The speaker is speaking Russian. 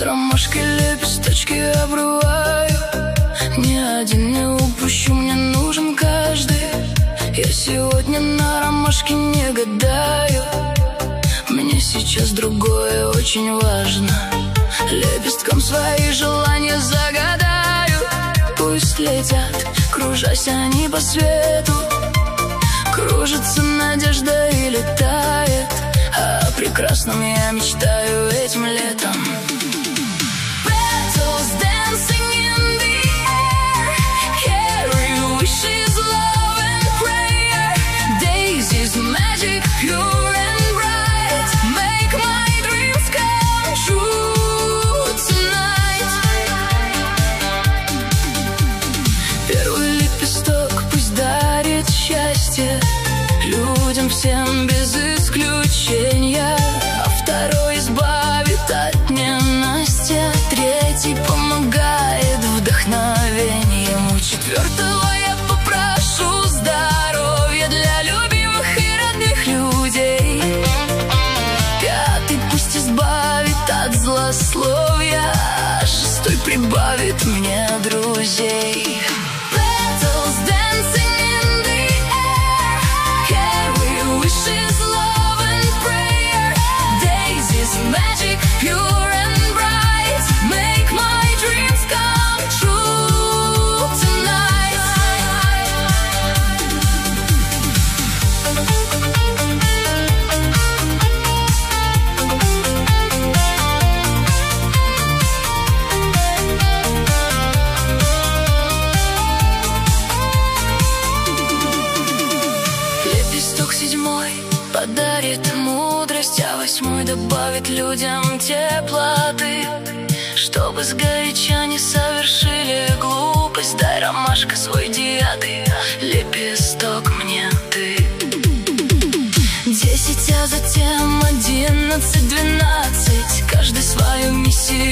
Ромашки, лепесточки обрываю, ни один не упущу, мне нужен каждый. Я сегодня на ромашке не гадаю, мне сейчас другое очень важно. Лепестком свои желания загадаю, пусть летят, кружась они по свету. Кружится надежда и летает, а о прекрасном я мечтаю этим летом. Petals dancing in the air, carry wishes, love and prayer. Daisies magic, pure and bright, make my dreams come true tonight. Первый лепесток пусть дарит счастье людям всем без исключения, а второй избавит от ненастья, третий помогает вдохновением, у четвертого я попрошу здоровья для любимых и родных людей. Пятый пусть избавит от злословия, а шестой прибавит мне друзей. Petals dancing in the air, carry wishes, love and prayer. Daisies magic, pure and bright, make my dreams come true tonight. Лепесток седьмой подарит мудрость, а восьмой добавит людям теплоты, чтобы сгоряча не совершили глупость. Дай, ромашка, свой девятый лепесток мне ты. 10, а затем 11, 12, каждый свою миссию